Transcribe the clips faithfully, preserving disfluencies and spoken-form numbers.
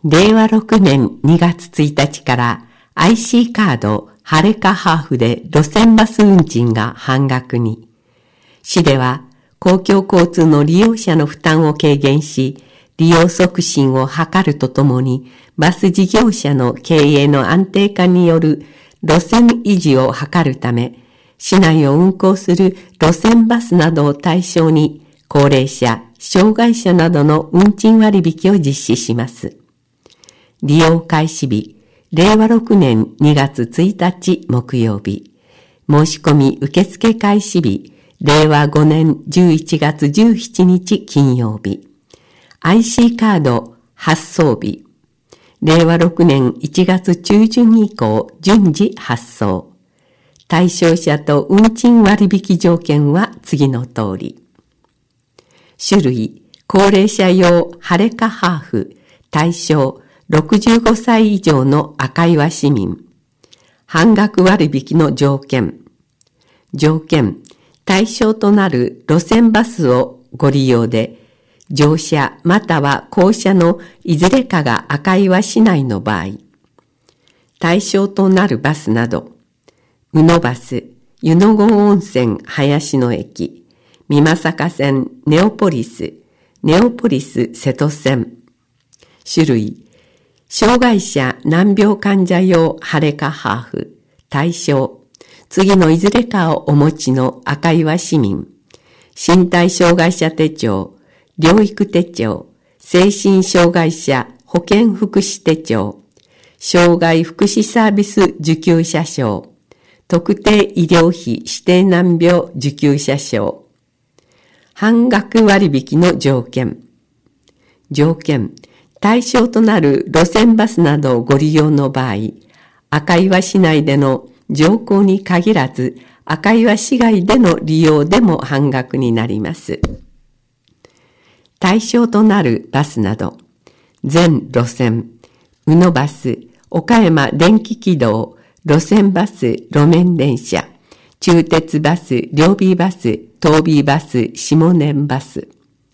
れいわろくねんにがつついたちから アイシー カードハレカハーフで路線バス運賃が半額に。市では公共交通の利用者の負担を軽減し、利用促進を図るとともに、バス事業者の経営の安定化による路線維持を図るため、市内を運行する路線バスなどを対象に、高齢者、障害者などの運賃割引を実施します。利用開始日、れいわろくねんにがつついたち木曜日。申し込み受付開始日、れいわごねんじゅういちがつじゅうしちにち金曜日。アイシー カード発送日。れいわろくねんいちがつちゅうじゅん以降順次発送。対象者と運賃割引条件は次の通り。種類、高齢者用ハレカハーフ、対象ろくじゅうごさい以上の赤岩市民。半額割引の条件。条件、対象となる路線バスをご利用で、乗車または降車のいずれかが赤岩市内の場合。対象となるバスなど、宇野バス、湯の郷温泉林野駅、美作線ネオポリス、ネオポリス瀬戸線。種類、障害者難病患者用ハレカハーフ、対象、次のいずれかをお持ちの赤岩市民、身体障害者手帳、療育手帳、精神障害者保健福祉手帳、障害福祉サービス受給者証、特定医療費指定難病受給者証。半額割引の条件。条件、対象となる路線バスなどをご利用の場合、赤岩市内での乗降に限らず、赤岩市外での利用でも半額になります。対象となるバスなど、全路線、宇野バス、岡山電気軌道、路線バス、路面電車、中鉄バス、両 B バス、東 B バス、下年バス。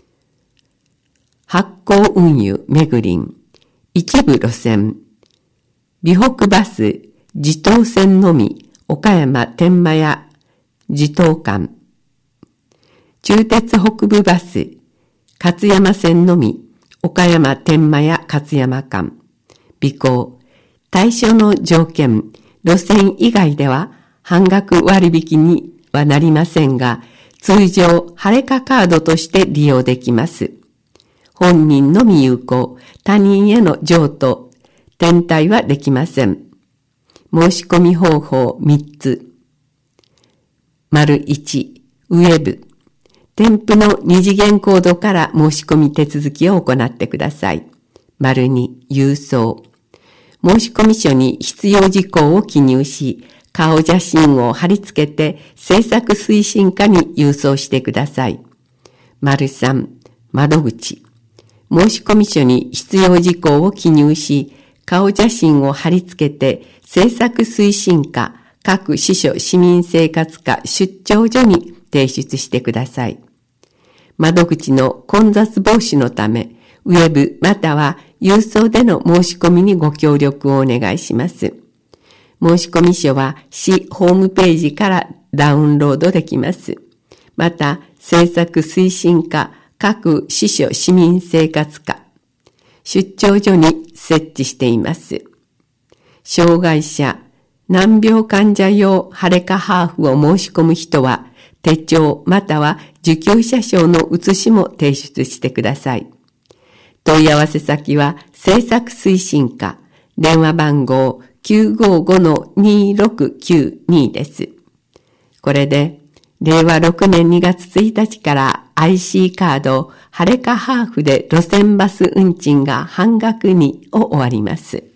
発行運輸めぐりん、一部路線、美北バス、地東線のみ、岡山天満屋、地東間。中鉄北部バス、勝山線のみ、岡山天満屋勝山間。備考、対象の条件、路線以外では半額割引にはなりませんが、通常ハレカカードとして利用できます。本人のみ有効、他人への譲渡、転退はできません。申し込み方法みっつ。丸いち、ウェブ。添付の二次元コードから申し込み手続きを行ってください。丸に、郵送。申込書に必要事項を記入し、顔写真を貼り付けて制作推進課に郵送してください。丸さん、窓口。申込書に必要事項を記入し、顔写真を貼り付けて制作推進課、各支所市民生活課出張所に提出してください。窓口の混雑防止のため、ウェブまたは郵送での申し込みにご協力をお願いします。申込書は市ホームページからダウンロードできます。また、制作推進課、各支所市民生活課、出張所に設置しています。障害者、難病患者用ハレカハーフを申し込む人は、手帳または受給者証の写しも提出してください。問い合わせ先は制作推進課、電話番号 きゅうごごのにろくきゅうに です。これで、れいわろくねんにがつついたちから アイシー カードハレカハーフで路線バス運賃が半額にを終わります。